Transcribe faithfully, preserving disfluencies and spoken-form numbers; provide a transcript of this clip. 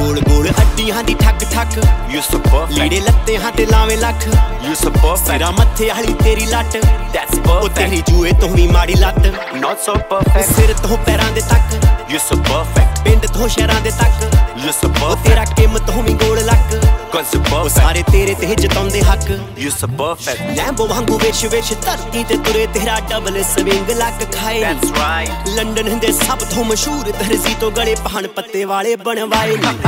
गोल गोल हड्डियां दी ठक ठक You so perfect. लीड़े लत्ते हां ते लावे लख You so perfect. सिरा मत्थे वाली तेरी लट That's ओ perfect. तेरी जूए तो भी माड़ी लत Not so perfect. सिर तो पैरां दे तक You so perfect. पिंड तो शहरां दे तक You so ओ perfect. तेरा किम तो भी गोल लक Cause you're ओ perfect. सारे तेरे ते जताउंदे हक You so perfect. लैंबो वांगू विच विच धरती ते तुरे तेरा डबल स्विंग लक खाए That's right. लंडन दे सब तो मशहूर दर्जी तो गले पहन पत्ते वाले बनवाए